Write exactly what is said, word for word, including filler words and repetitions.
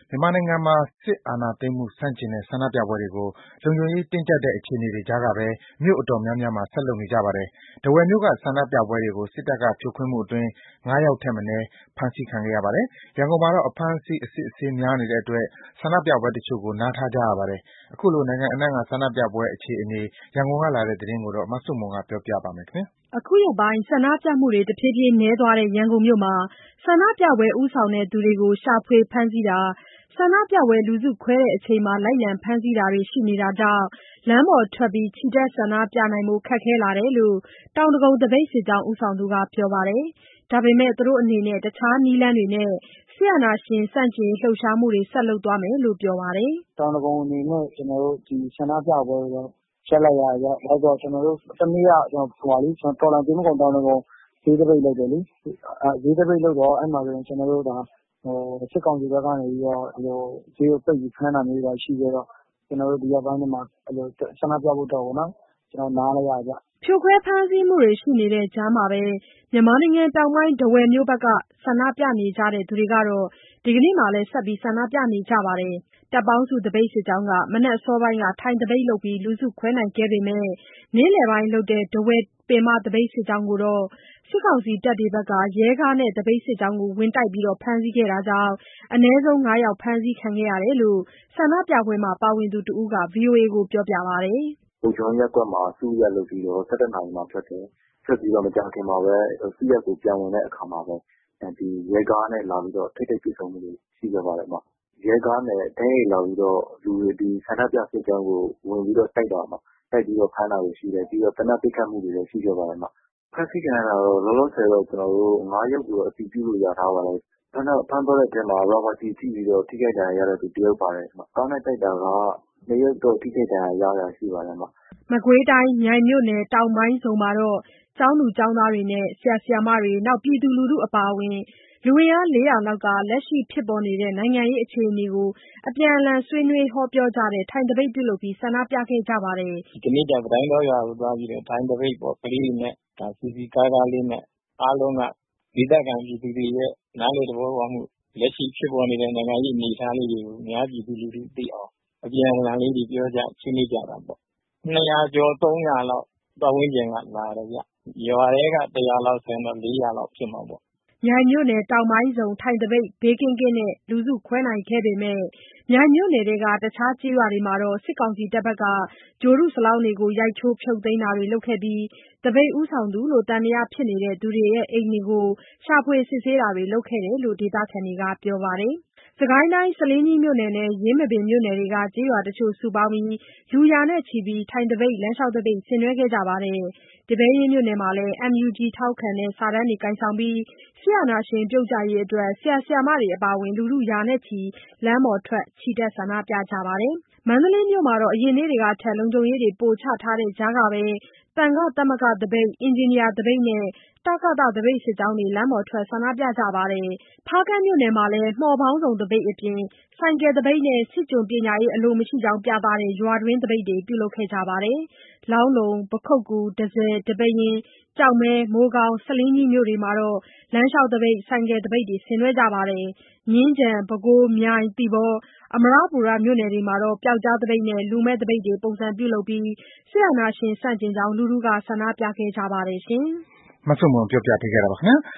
မြန်မာနိုင်ငံမှာ စစ်အာဏာသိမ်းမှုဆန့်ကျင်တဲ့ ဆန္ဒပြပွဲတွေကို လုံခြုံရေးတင်းကျပ်တဲ့ အခြေအနေတွေကြားကပဲ မြို့အတော်များများမှာ ဆက်လုပ်နေကြပါတယ်။ ထားဝယ်မြို့က ဆန္ဒပြပွဲတွေကို စစ်တပ်က ဖြိုခွင်းမှုအတွင်း ၅ ယောက်ထက်မနည်း ဖမ်းဆီးခံခဲ့ရပါတယ်။ ရန်ကုန်မှာတော့ အဖမ်းအဆီး အစစ်အဆေးများနေတဲ့အတွက် ဆန္ဒပြပွဲတချို့ကို နားထားကြရပါတယ်။ အခုလို နိုင်ငံအနှံ့က ဆန္ဒပြပွဲအခြေအနေ ရန်ကုန်ကလာတဲ့သတင်းကို မဆုမွန်က ပြောပြပါမယ်။အခုရက်ပိုင်း ဆန္ဒပြမှုတွေ တဖြည်းဖြည်းနည်းသွားတဲ့ ရန်ကုန်မြို့မှာ ဆန္ဒပြပွဲဦးဆောင်သူတွေကို ရှာဖွေဖမ်းဆီးတာ၊ ဆန္ဒပြပွဲလူစုခွဲချိန် လိုက်လံဖမ်းဆီးတာတွေ ရှိနေတာကြောင့် လမ်းပေါ်ထွက် ချီတက်ဆန္ဒပြနိုင်ဖို့ ခက်ခဲလာတယ်လို့ တောင်ဒဂုံသပိတ်စစ်ကြောင်း ဦးဆောင်သူက ပြောပါတယ်။ ဒါပေမဲ့ သူတို့အနေနဲ့ တခြားနည်းလမ်းတွေနဲ့ စစ်အာဏာရှင်ဆန့်ကျင်ရေး လှုပ်ရှားမှုတွေ ဆက်လုပ်သွားမယ်လို့ ပြောပါတယ်။ “တောင်ဒဂုံအနေနဲ့ ကျနော်တို့ ဒီဆန္ဒပြပွဲကိုတော့ ရပ်လိုက်ရတယ်ဗျ။ ဘာလို့လဲဆိုတော့ ကျနော်တို့ တနေ့က တော်လှန်ဖီမခုံ တောင်ဒဂုံဈေးသပိတ်လုပ်တယ်လေ။ ဈေးသပိတ်လုပ်တော့ အဲ့မှာဆိုရင် ကျနော်တို့ဒါ စစ်ကောင်စီဘက်ကနေပြီးတော့ ဈေးကိုပိတ်ပြီးဖမ်းတာမျိုးတွေရှိခဲ့တော့ ကျနော်တို့ ဒီရက်ပိုင်းတွေမှာ ဆန္ဒပြဖို့အတွက်ကို နားလိုက်ရတယ်ဗျ။ ” ဖြိုခွဲဖမ်းဆီးမှုတွေရှိနေတဲ့ကြားမှာပဲ မြန်မာနိုင်ငံတောင်ပိုင်း ထားဝယ်မြို့ဘက်က ဆန္ဒပြနေကြသူတွေကတော့ ဒီကနေ့လည်း ဆက်ပြီး ဆန္ဒပြနေကြပါတယ်။ တပ်ပေါင်းစုသပိတ်စစ်ကြောင်းက မနက်အစောပိုင်းက ထိုင်သပိတ်လုပ်ပြီး လူစုခွဲနိုင်ခဲ့ပေမဲ့ နေ့လယ်ပိုင်းလုပ်တဲ့ ထားဝယ်ပင်မသပိတ်စစ်ကြောင်းကိုတော့ စစ်ကောင်စီတပ်တွေဘက်က ရဲကားနဲ့ သပိတ်စစ်ကြောင်းကို ဝင်တိုက်ပြီး ဖမ်းဆီးခဲ့တာကြောင့် အနည်းဆုံး ၅ ယောက် ဖမ်းဆီးခံခဲ့ရတယ်လို့ ဆန္ဒပြပွဲမှာ ပါဝင်သူတဦးက ဗွီအိုအေကို ပြောပါတယ်။ “လုံခြုံရေးရပ်ကွက်မှာ စုရပ်လုပ်ပြီးတော့ ၁၁ နာရီမှာထွက်တယ်။ ထွက်ပြီးတော့ မကြာခင်မှာပဲ စုရပ်ကိုပြန်ဝင်တဲ့အခါမှာပဲ ဒီရဲကားနဲ့လာပြီးတော့ ထိပ်တိုက်တွေ့ဆုံမှုတွေရှိခဲ့ပါတယ်။ ရဲကားနဲ့ တိုက်ရိုက်လာပြီးတော့ လူတွေဒီဆန္ဒပြစစ်ကြောင်းကို ဝင်ပြီးတော့တိုက်တာပေါ့။ တိုက်ပြီးတော့ဖမ်းတာတွေရှိတယ်။ ပြီးတော့ သေနတ်ပစ်ခတ်မှုတွေလည်းရှိခဲ့ပါတယ်။ ဖမ်းဆီးခံရတာတော့ လောလောဆယ်တော့ ကျနော်တို့ ၅ ယောက်ကိုတော့ အတည်ပြုလို့ရထားပါတယ်။ ဖမ်းသွားတဲ့အထဲမှာ ရာဘာကျည်ထိပြီးတော့ ထိခိုက်ဒဏ်ရာရတဲ့သူ တယောက်ပါတယ်။ ကားနဲ့တိုက်တာက နှစ်ယောက်တော့ ထိခိုက်ဒဏ်ရာရတာရှိပါတယ်။ ” မကွေးတိုင်း မြိုင်မြို့နယ်တောင်ပိုင်းစုံမှာတော့ ကျောင်းသူကျောင်းသားတွေနဲ့ ဆရာဆရာမတွေ ပြည်သူလူထုအပါအဝင် လူအင်အား ၄၀၀ လောက်က လက်ရှိဖြစ်ပေါ်နေတဲ့ နိုင်ငံရေးအခြေအနေကို အပြန်အလှန်ဆွေးနွေးဟောပြောကြတဲ့ ထိုင်သပိတ်ပြုလုပ်ပြီး ဆန္ဒပြခဲ့ကြပါတယ်။ “ဒီကနေ့ကျ ပတိုင်းတောရွာကိုသွားပြီးတော့ ထိုင်သပိတ်ပေါ့။ ကလေးတွေနဲ့ စည်စည်ကားကားလေးနဲ့ အားလုံးက ဒေသခံပြည်သူတွေရဲ့ နားလည်သဘောပေါက်မှု လက်ရှိဖြစ်ပေါ်နေတဲ့ နိုင်ငံရေးအနေအထားလေးတွေကို အများပြည်သူလူထုသိအောင် အပြန်အလှန်လေးတွေပြောကြ ဆွေးနွေးကြတာပေါ့။ ၂၀၀ ကျော် ၃၀၀ လောက် ပတ်ဝန်းကျင်ကလာတယ်ဗျ။ ရွာထဲက ၁၀၀ လောက်ဆိုရင်တော့ ၄၀၀ လောက်ဖြစ်မှာပေါ့။ ” မြိုင်မြို့နယ်တောင်ပိုင်းစုံ ထိုင်သပိတ် ဘေးကင်းကင်းနဲ့ လူစုခွဲနိုင်ခဲ့ပေမဲ့ မြိုင်မြို့နယ်ထဲက တခြားကျေးရွာတွေမှာတော့ စစ်ကောင်စီတပ်တွေက ဂြိုလ်တုစလောင်းတွေကို ရိုက်ချိုး ဖြုတ်သိမ်းတာတွေလုပ်ခဲ့ပြီး သပိတ်ဦးဆောင်သူလို့ သံသယဖြစ်နေသူတွေရဲ့ အိမ်တွေကို ရှာဖွေစစ်ဆေးတာတွေ လုပ်ခဲ့တယ်လို့ ဒေသခံတွေက ပြောပါတယ်။ စစ်ကိုင်းတိုင်း ဆားလင်းကြီးမြို့နယ်နဲ့ ယင်းမာပင်မြို့နယ်တွေက ကျေးရွာတချို့စုပေါင်းပြီး လူရာချီ ထိုင်သပိတ် လမ်းလျှောက်သပိတ် ဆင်နွှဲခဲ့ကြပါတယ်။ ဒီပဲယင်းမြို့နယ်မှာလည်း အမ်ယူဂျီထောက်ခံတဲ့ စာတန်းတွေကိုင်ဆောင်ပြီး စစ်အာဏာရှင်ပြုတ်ကျရေးအတွက် ဆရာဆရာမတွေအပါအဝင် လူထုရာချီ လမ်းပေါ်ထွက် ချီတက်ဆန္ဒပြကြပါတယ်။ မန္တလေးမြို့မှာတော့ အရင်နေ့တွေကထက် လုံခြုံရေးတွေ ပိုချထားတဲ့ကြားကပဲ သံဃသမဂ္ဂသပိတ်၊ အင်ဂျင်နီယာသပိတ်နဲ့ တကသ သပိတ်စစ်ကြောင်းတွေ လမ်းပေါ်ထွက် ဆန္ဒပြကြပါတယ်။ ဖားကန့်မြို့နယ်မှာလည်း မှော်ပေါင်းစုံသပိတ်အပြင် ဆိုင်ကယ်သပိတ်နဲ့ စစ်ကျွန်ပညာရေးအလိုမရှိကြောင်းပြသတဲ့ ရွာတွင်းသပိတ်တွေ ပြုလုပ်ခဲ့ကြပါတယ်။ လောင်းလုံ၊ ပခုက္ကူ၊ တန့်ဆည်၊ ဒီပဲယင်း၊ ကျောက်မဲ၊ မိုးကောင်း၊ ဆားလင်းကြီးမြို့တွေမှာတော့ လမ်းလျှောက်သပိတ်၊ ဆိုင်ကယ်သပိတ်တွေ ဆင်နွှဲကြပါတယ်။ မြင်းခြံ၊ ပဲခူး၊ မြိုင်၊ သီပေါ၊ အမရပူရမြို့နယ်တွေမှာတော့ ပြောက်ကျားသပိတ်နဲ့ လူမဲ့သပိတ်တွေ ပုံစံပြုလုပ်ပြီး စစ်အာဏာရှင်ဆန့်ကျင်ကြောင်း လူထုက ဆန္ဒပြခဲ့ကြပါတယ်။မဆုမွန် ပြောပြပေးခဲ့တာပါခင်ဗျာ။